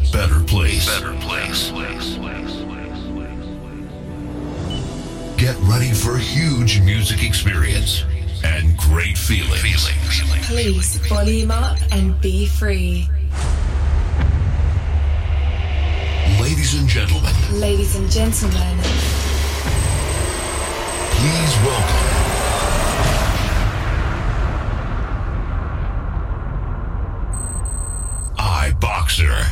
better place. Get ready for a huge music experience and great feelings. Please volume up and be free. Ladies and gentlemen. Ladies and gentlemen. Please welcome. iBoxer.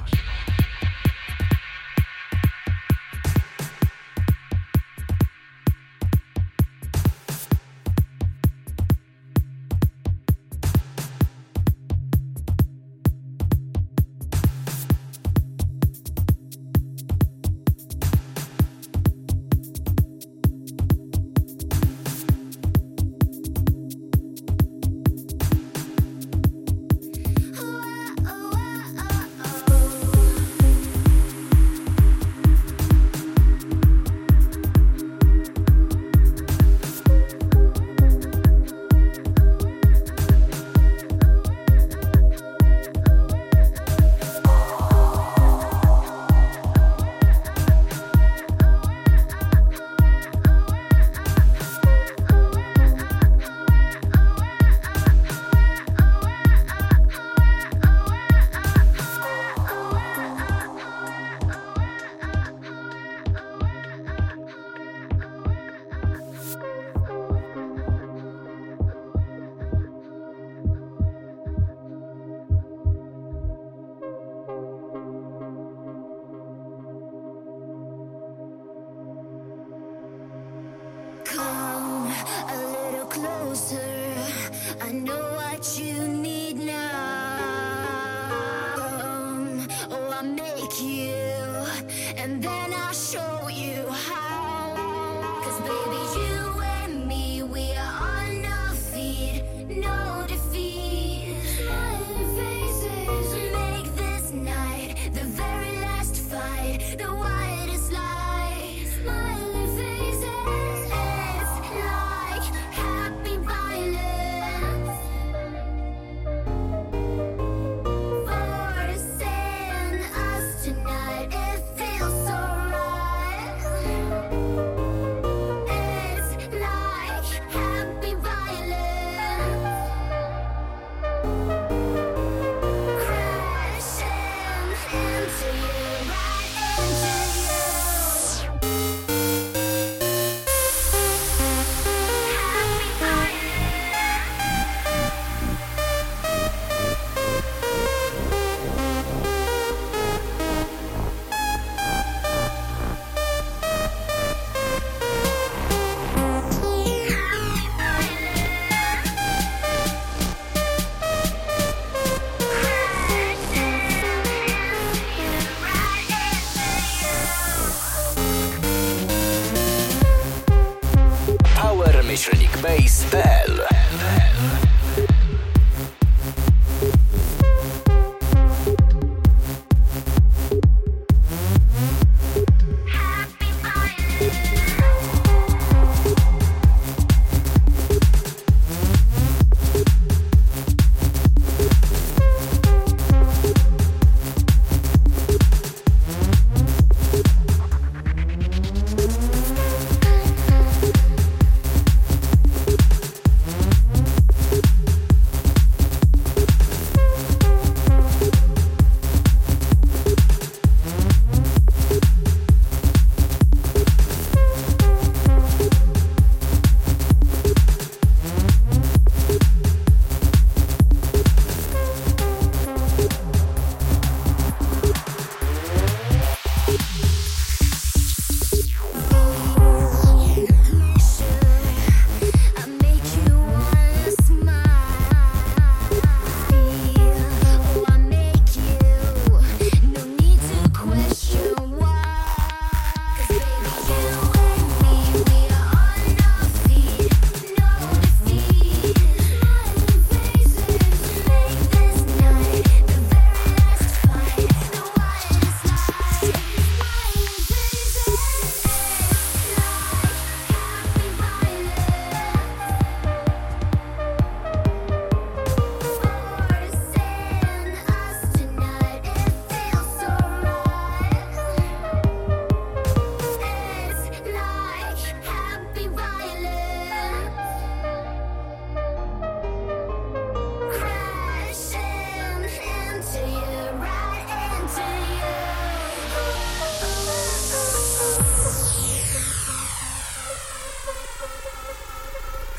Base.pl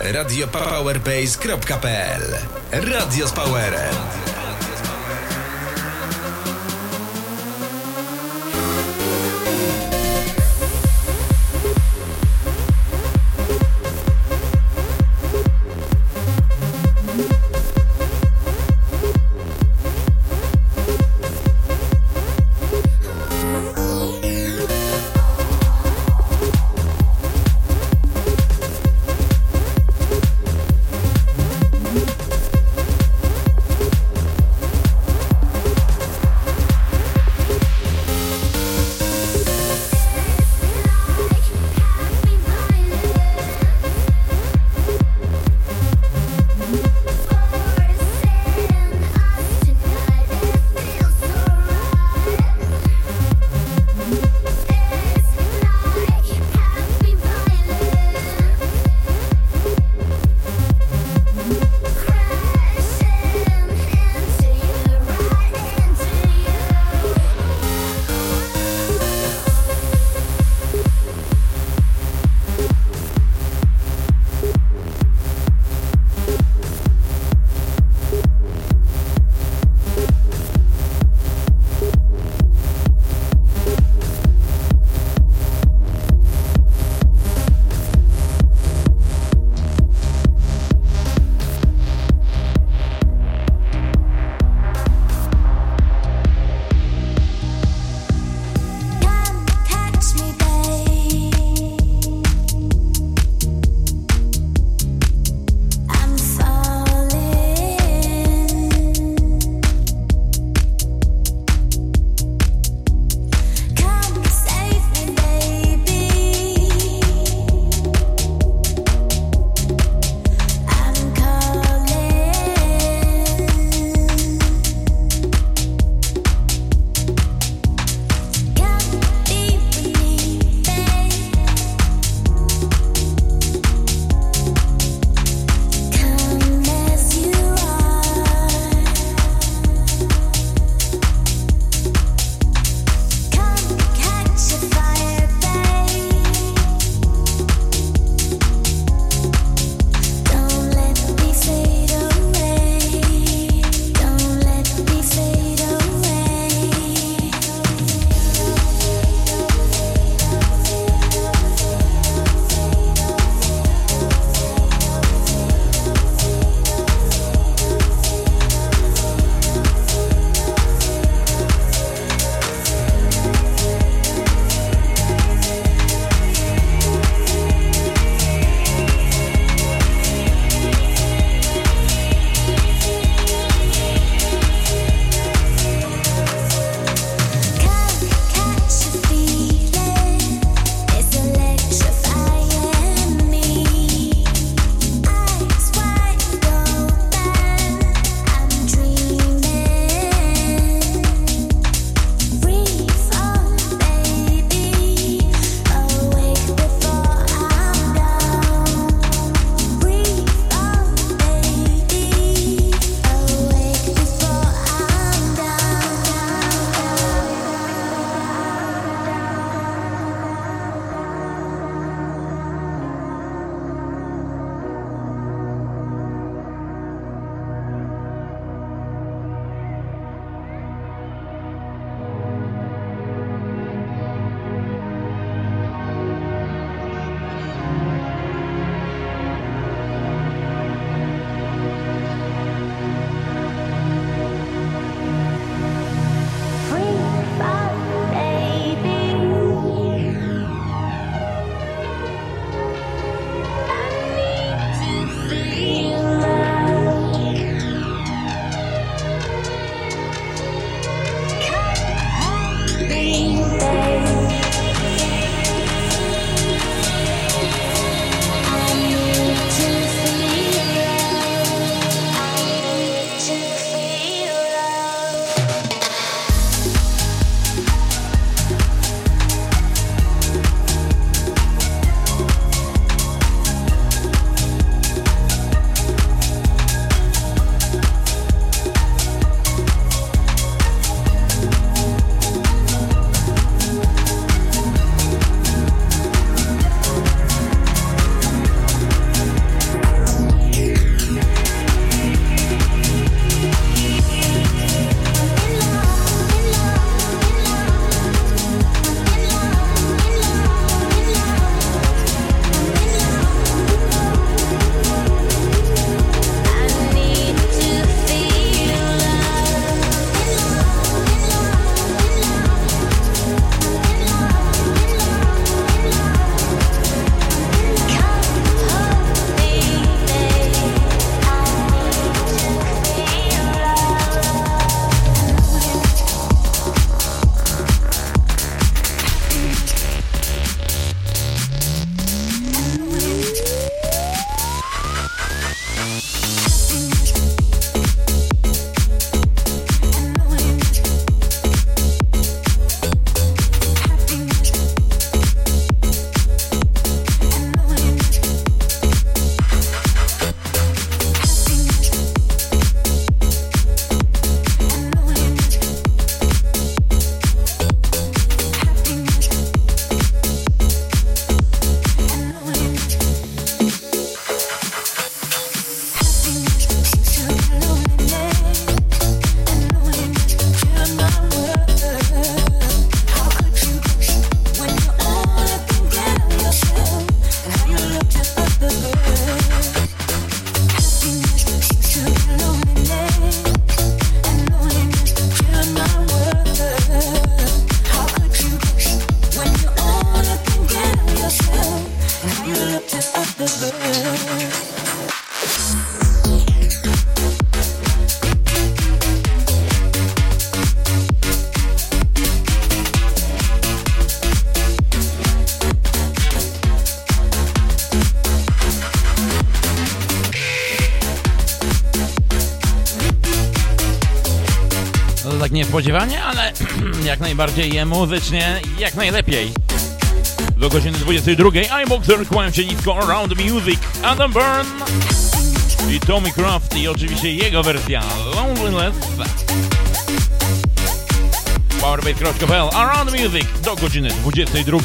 radiopowerbase.pl. Radio z Powerem. tak niespodziewanie, ale jak najbardziej muzycznie, jak najlepiej. Do godziny 22 iBoxer, kłaniam się nisko Around Music, Adam Byrne i Tommy Croft i oczywiście jego wersja Loneliness. Powerbase.pl, Around Music do godziny 22.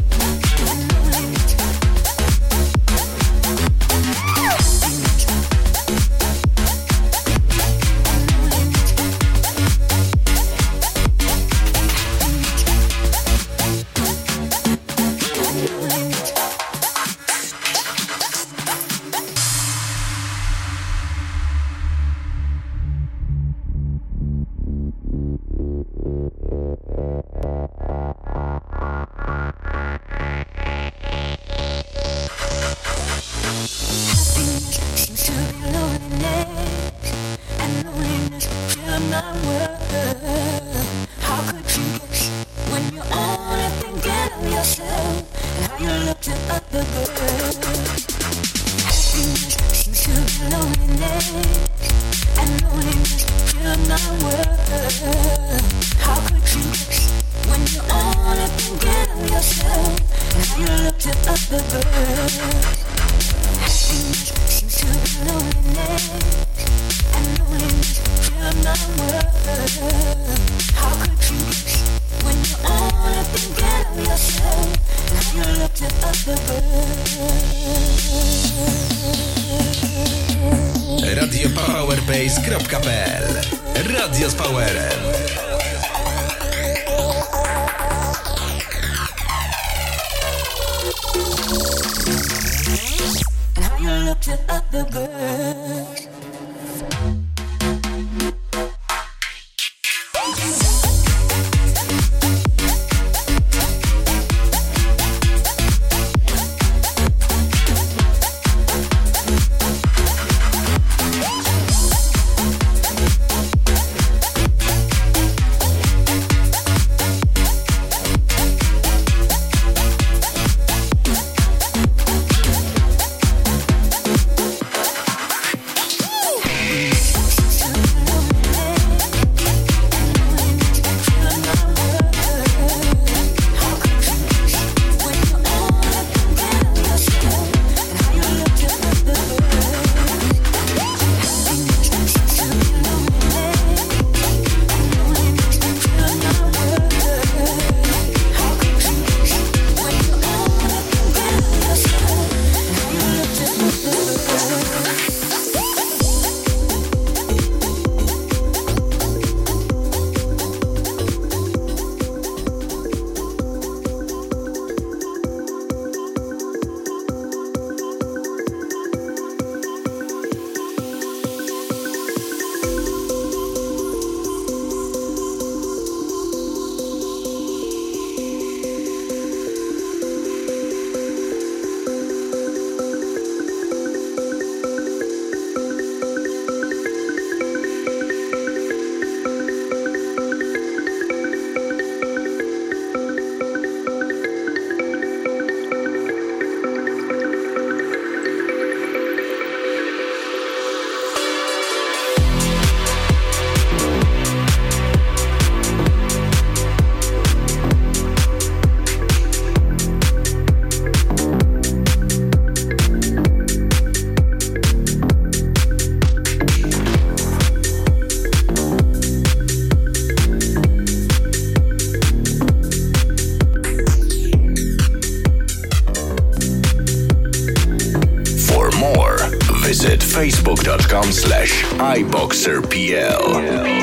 Powerbase.pl. Radio z Powerem. Facebook.com/iBoxerPL.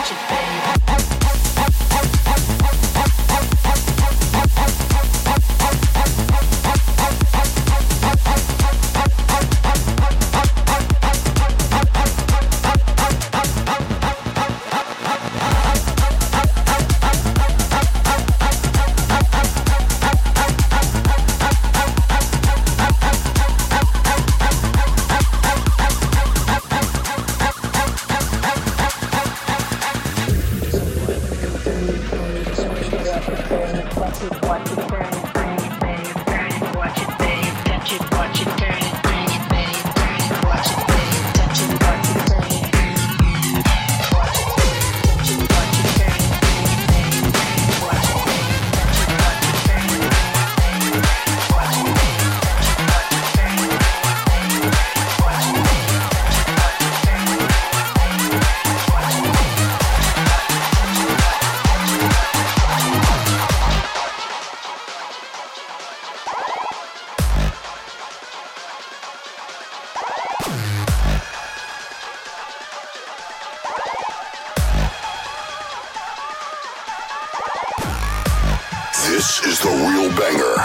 This is the real banger.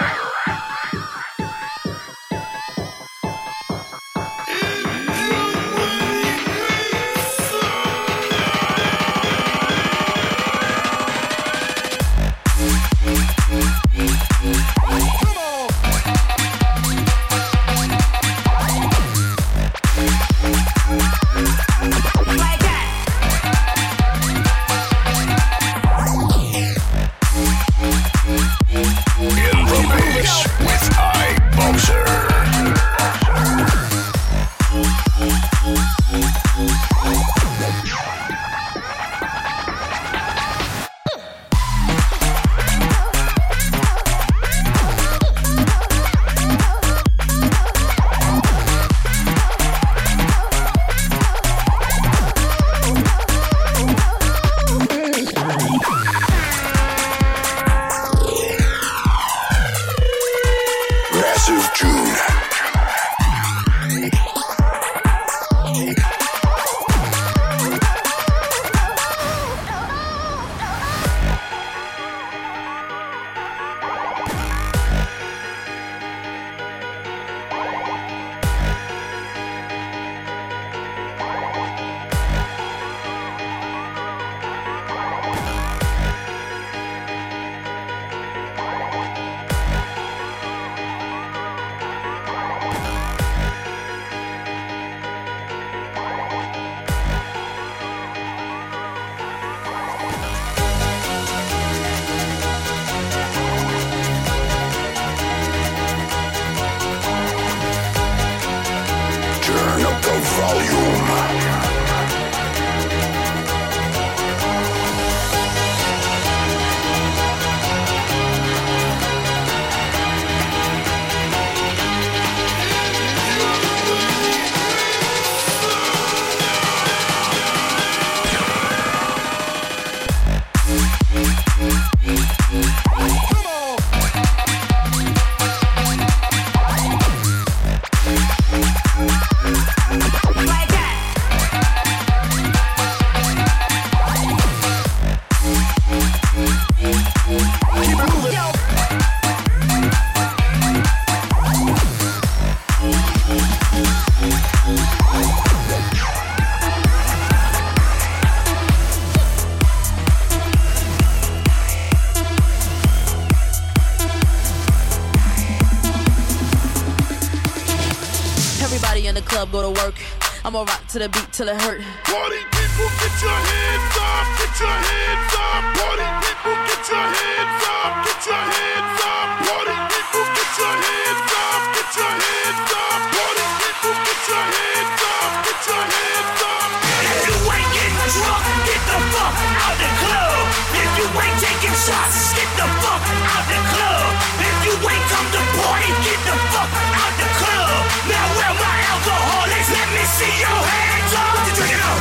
Go to work. I'ma rock to the beat till it hurt. Party people, get your hands up, get your hands up. Party people, get your hands up, get your hands up. Party people, get your hands up, get your hands up. Party people, get your hands up, get your hands up. If you ain't getting drunk, get the fuck out the club. If you ain't taking shots, get the fuck out the club. If you ain't come to party, get the fuck out the club. Now where my alcohol is, let me see your hands up. What you drinking up?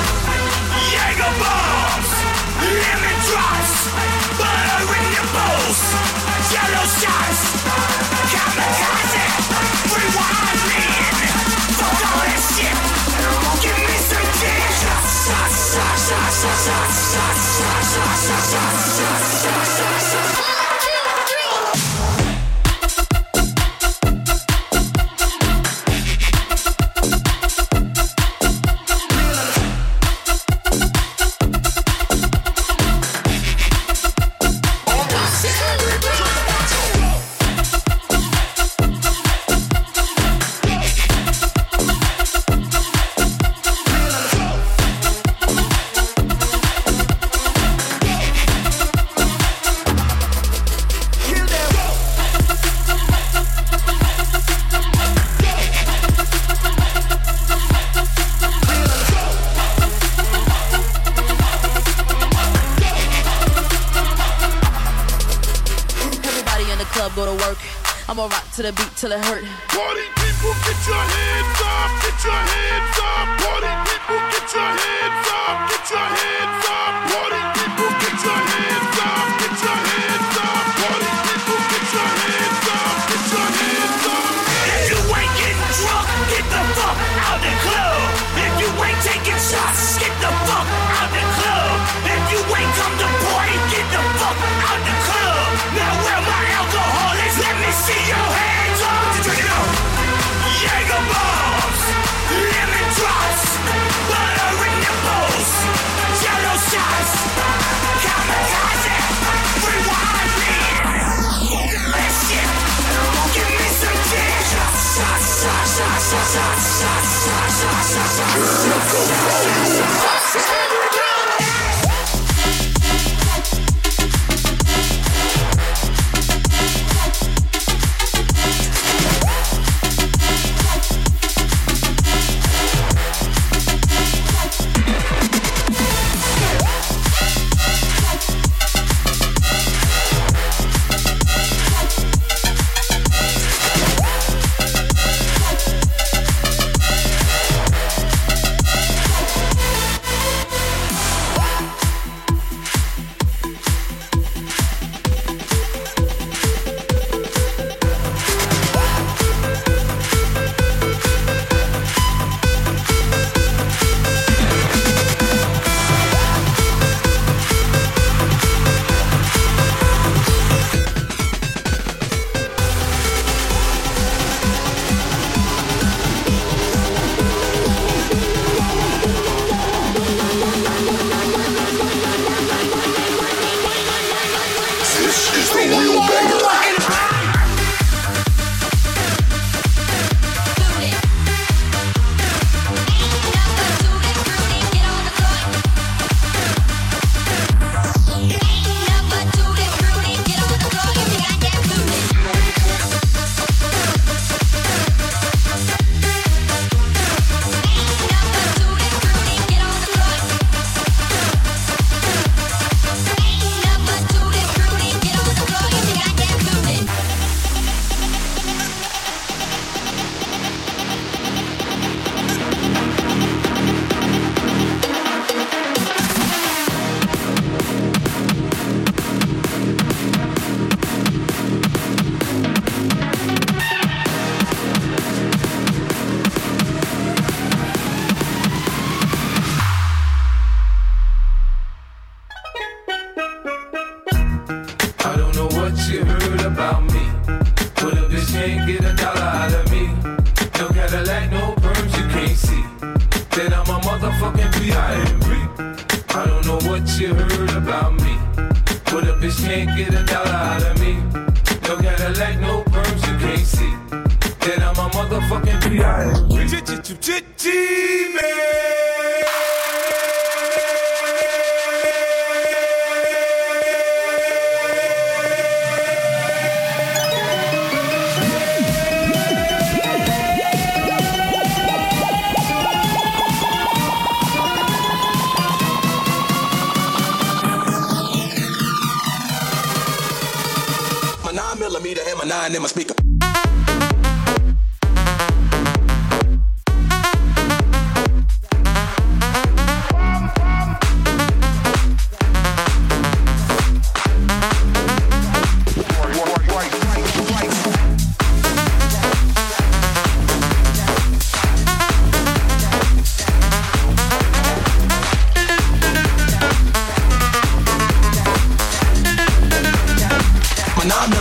Jaeger bombs, lemon drops, butter in your bowls, yellow shots, kamikaze, rewind man. Fuck all that shit. Give me some dick. Shots, shots, shots, shots, shots, shots. I'ma rock to the beat till it hurt. Party people, get your hands up, get your hands up. Party people, get your hands up, get your hands up. Party people, get your hands up, get your hands up. Party people, get your hands up, get your hands up. If you ain't getting drunk, get the fuck out the club. If you ain't taking shots, get the fuck out the club. If you ain't come to party, get the fuck out the club. Now where my alcohol is, let me see your hands up. Check it out. Jaeger bombs, lemon drops, butter in nipples, jello shots, kamikaze, rewind me. That shit, give me some dick. Shots, shots, shots, shots, shots, shots, shots, shots, shots, shots, shots. In my speaker.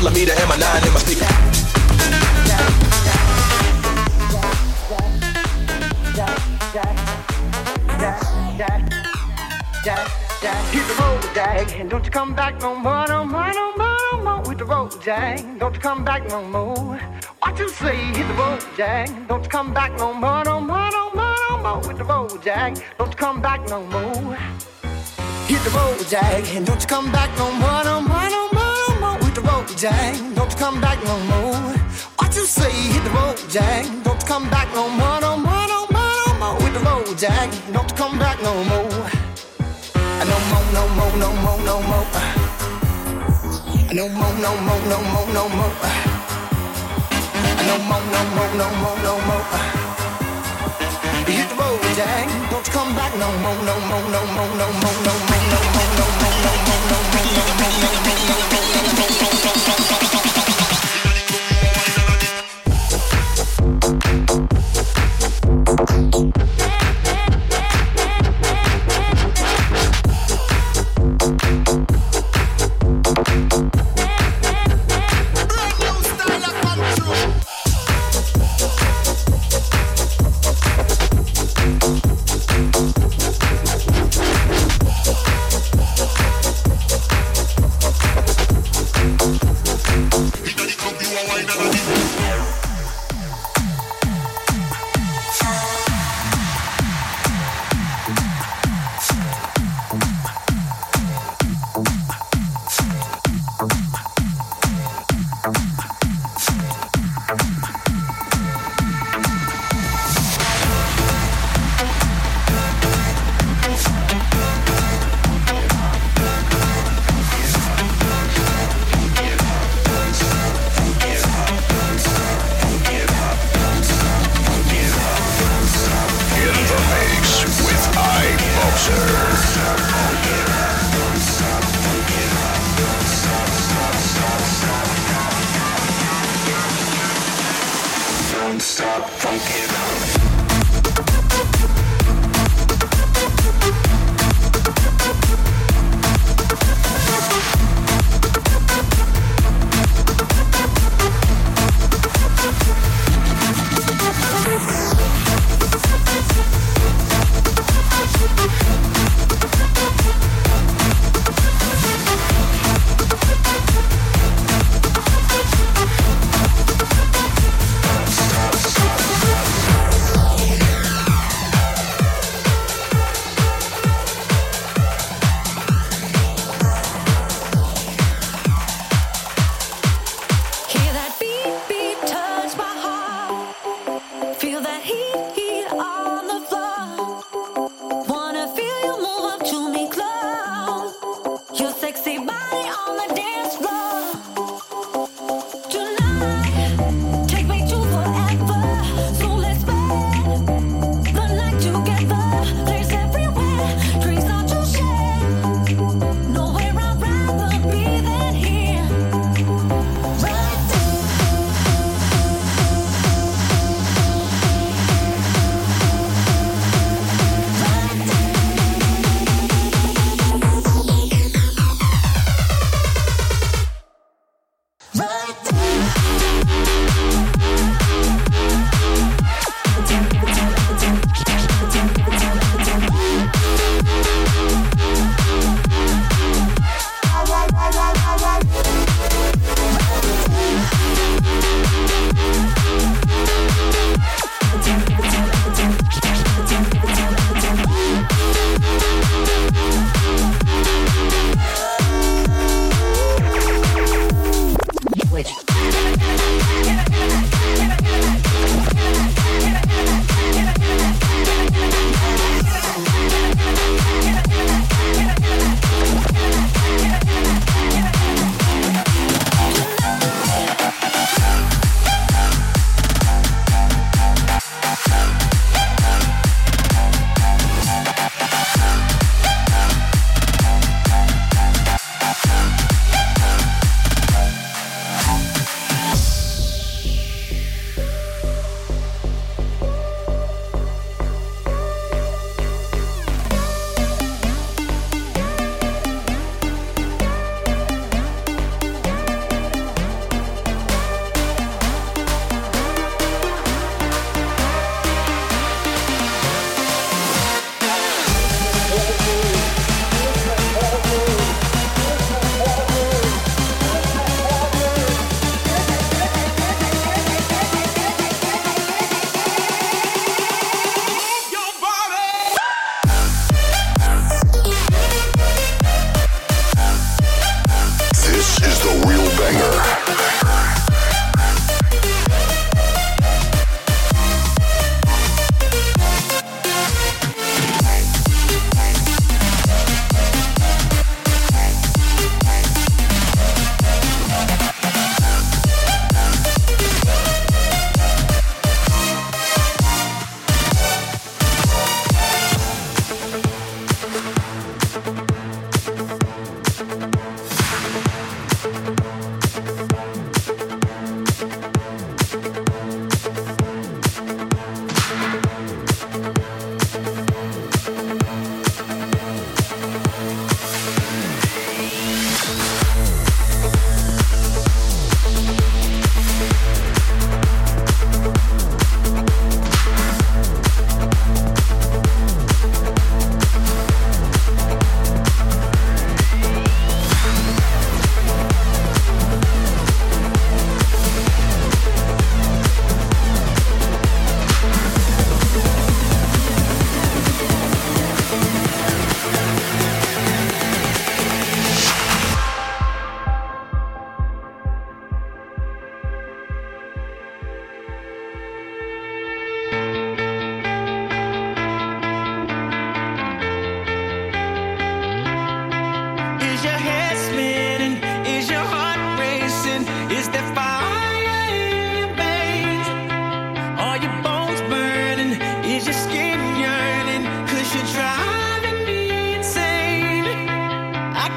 9mm and my 9 in my speaker. Hit the road, Jack, and don't you come back no more, no more, no more, no more. With the road, Jack, don't you come back no more. What you say? Hit the road, Jack, don't you come back no more, no more, no more, no more. With the road, Jack, don't you come back no more. Hit the road, Jack, and don't you come back no more, no more, no more, no more. With the road, Jack, don't you come back no more. What you say? Hit the road, Jack, don't you come back no more, no more, no more, no more. With the road, Jack, don't you come back no more. No more, no more, no more, no more. No more, no more, no more, no more. No more, no more, no more, no more. Hit the road, Jack. Don't you come back no more, no more, no more, no more, no more, no more, no more, no more, no more, no more, no more,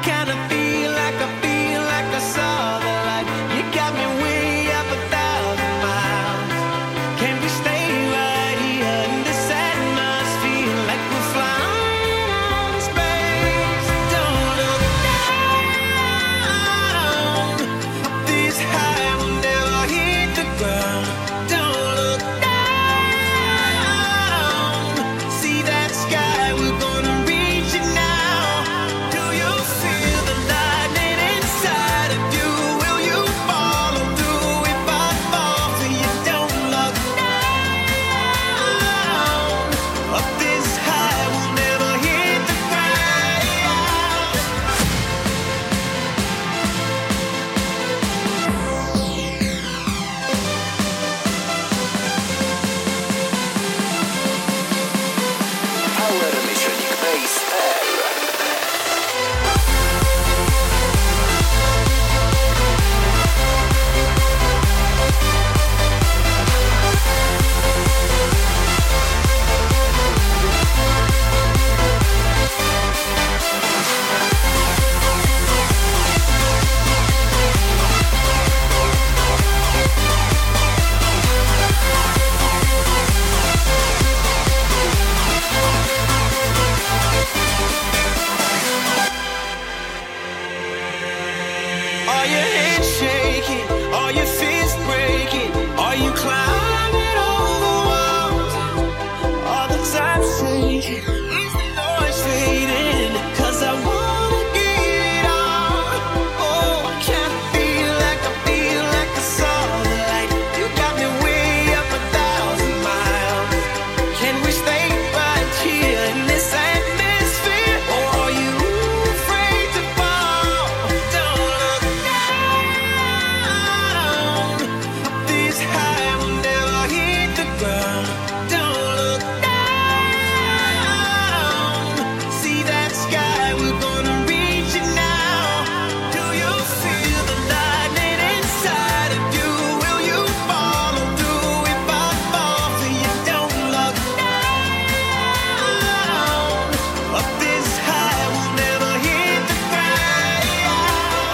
kinda feel like I saw the light. You got me way up 1,000 miles. Can we stay right here in this atmosphere like we're flying in space? Don't look down. This high will never hit the ground. Don't look down. See that sky, we're gonna reach it now. Do you feel the lightning inside of you? Will you follow through if I fall for you? Don't look down. Up this high, we'll never hit the ground. Power Electronic Bass L. Are your hands shaking? Are your fists breaking? Are you climbing over walls? Are the times changing? Is the noise fading? 'Cause I wanna get it on. Oh, I kinda feel like I saw the light. You got me way up 1,000 miles. Can we stay right here in this atmosphere? Or are you afraid to fall? Don't look down. This high will never hit the ground. Don't look down. See that sky, we're gonna reach it now. Do you feel the lightning inside of you? Will you follow through if I fall for you? Don't look down. Up this high, we'll never hit the ground.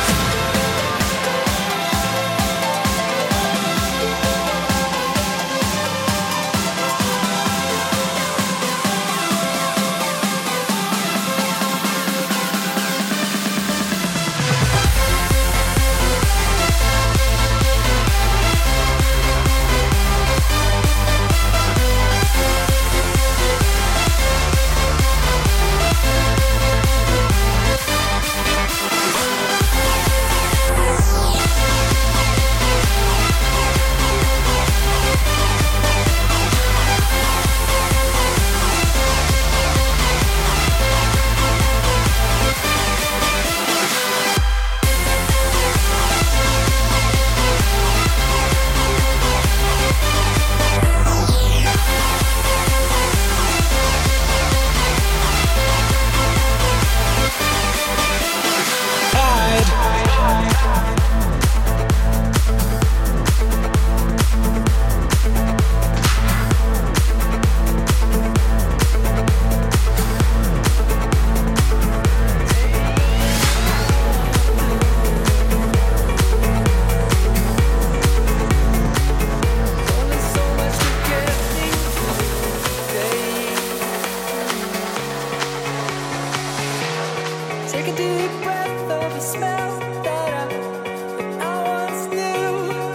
Take a deep breath of the smell that I once knew.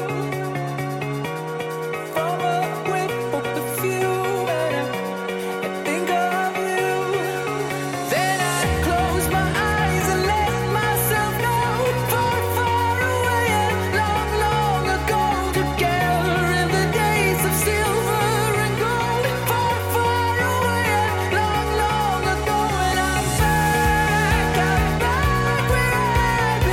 From a whiff of perfume, and I think of you. Then I close my eyes and let myself know. Far, far away and long, long ago, together in the days of silver and gold. Far, far away and long, long ago, and I'm back where I've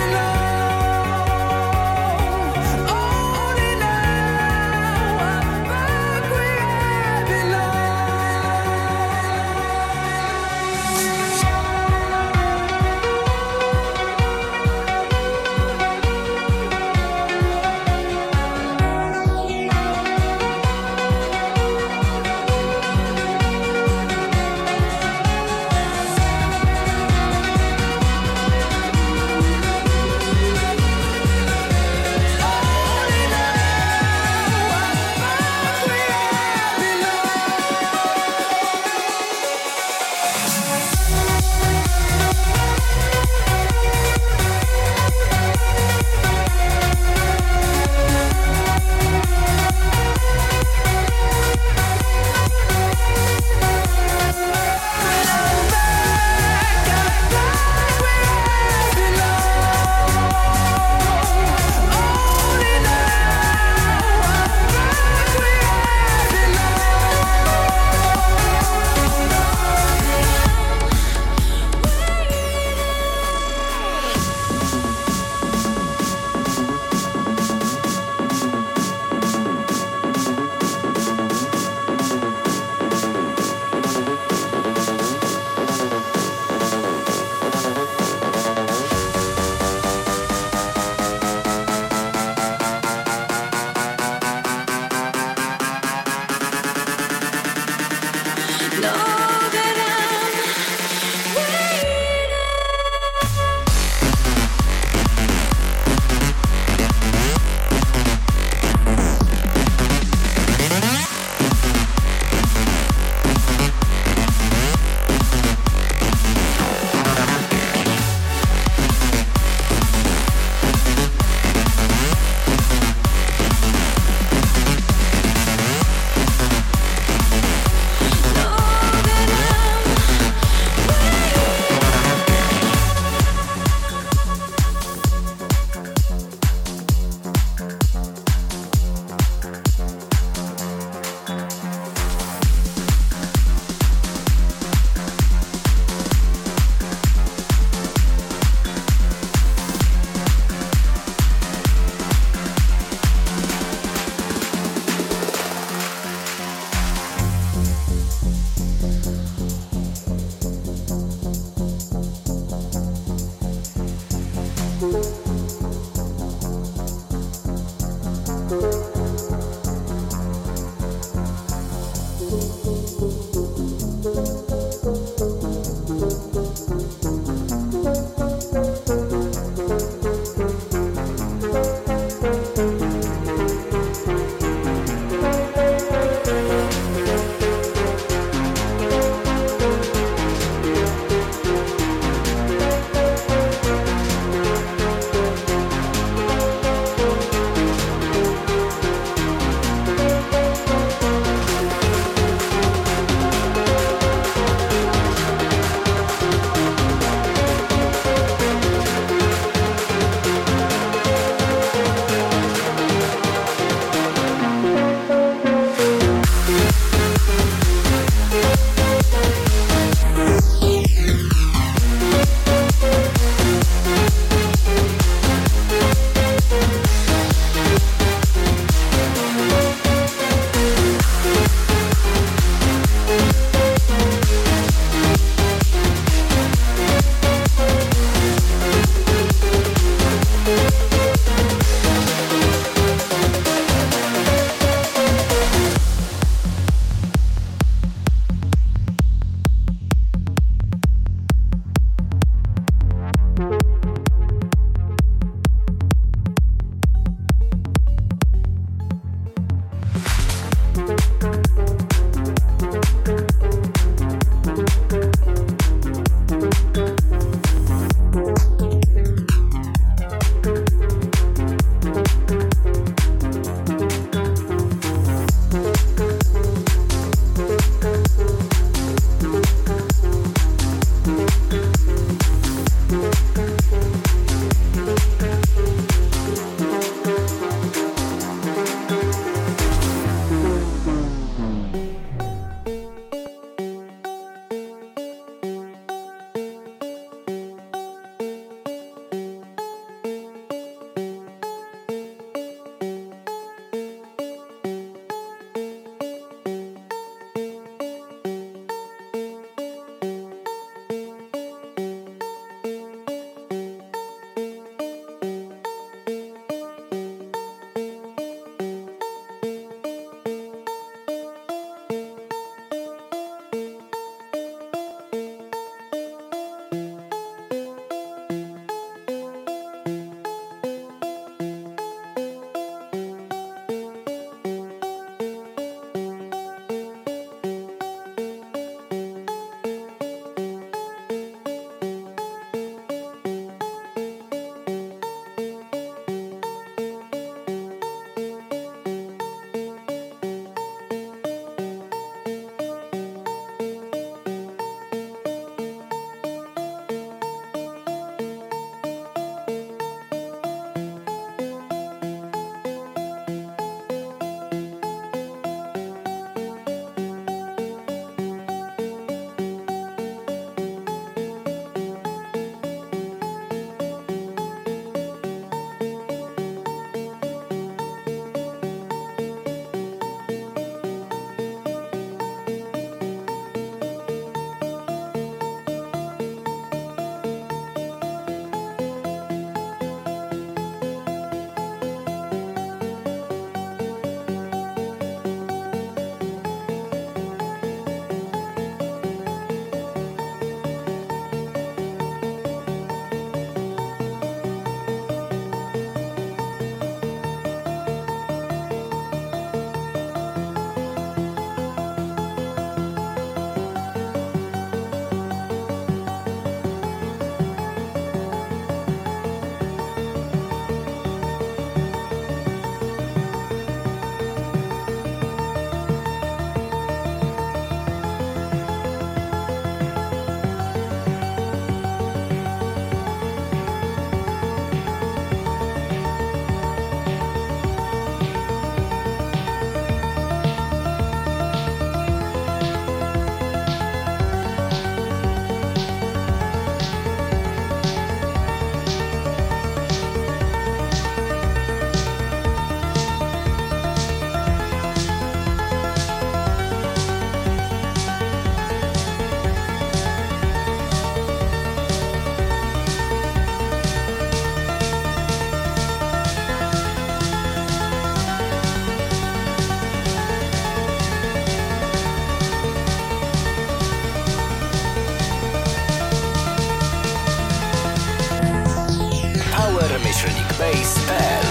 power-base.pl.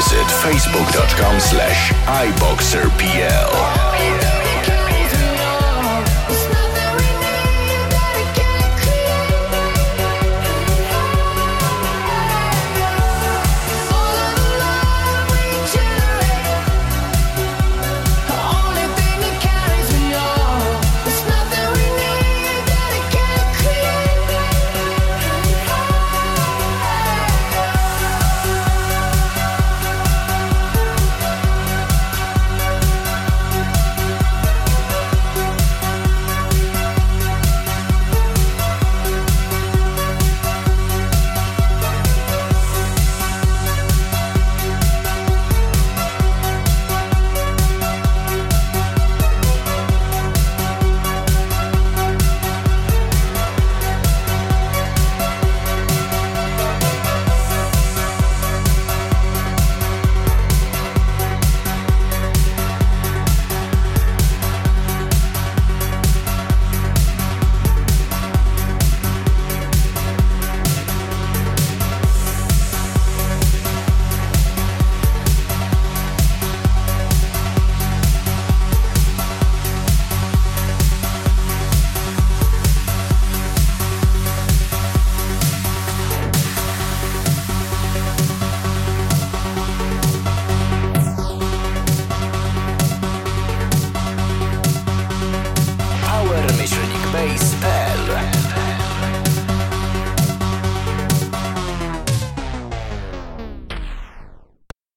Visit facebook.com/iBoxerPL.